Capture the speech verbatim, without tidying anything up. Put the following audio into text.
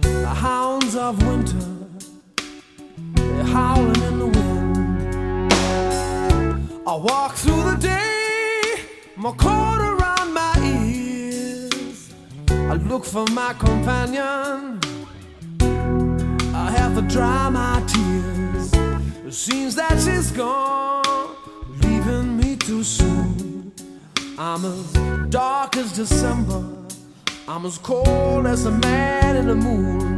The hounds of winter, they're howling in the wind. I walk through the day, my coat around my ears. I look for my companion, I have to dry my tears. It seems that she's gone, leaving me too soon. I'm as dark as December, I'm as cold as the man in the moon.